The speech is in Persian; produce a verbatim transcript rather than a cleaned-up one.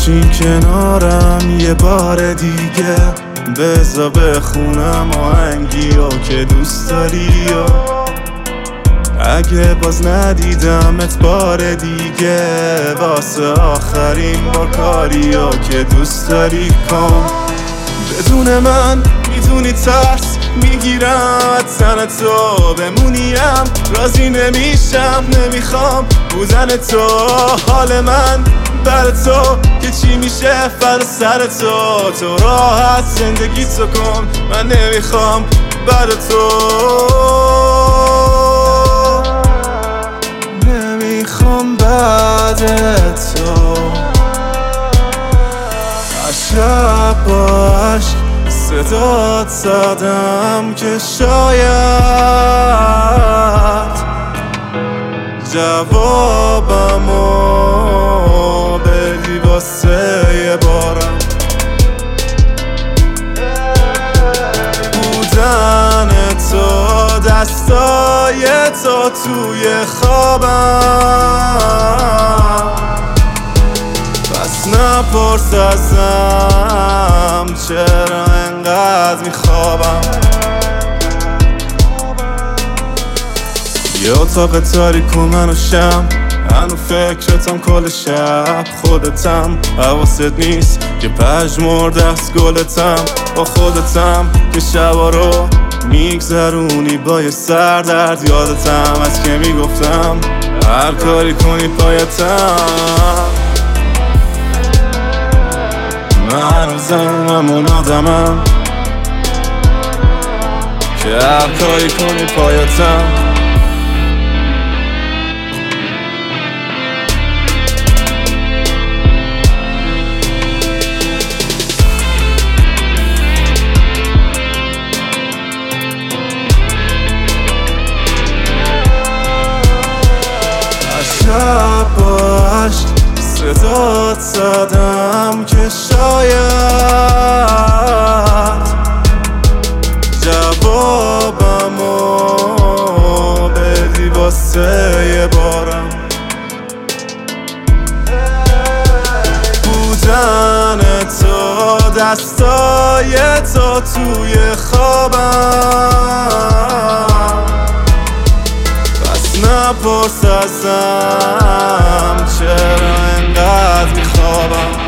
بشین کنارم یه بار دیگه، بذار بخونم آهنگیو که دوست داری. اگه باز ندیدمت بار دیگه، واسه آخرین بار کاریو که دوست داری کن. بدون من میدونی ترس میگیرم تن تو بمونیم، راضی نمیشم نمیخوام بودن تو. حال من بر تو که چی میشه فر سر تو، تو راحت زندگی تو کن، من نمیخوام بر تو. نمیخوام بعد تو. شب با عشق صدات زدم که شاید جوابمو بدی واسه یه بارم. بودن تو دستای تو توی خوابم، پس نپرس ازم چرا انقدر میخوابم. یه اتاق تاریک و من و شم، هنو فکرتم کل شب خودتم. حواست نیست که پژمرده از گلتم، با خودتم که شبا رو میگذرونی با یه سردرد. یادتم از که میگفتم هر کاری کنی پایتم. من هنوزم همون آدمم که هر کاری کنی پایتم. شب با عشق صدات زدم که شاید جوابمو بدی واسه یه بارم. بودن تو دستای تو توی خوابم، پس نپرس ازم چرا انقدر میخوابم.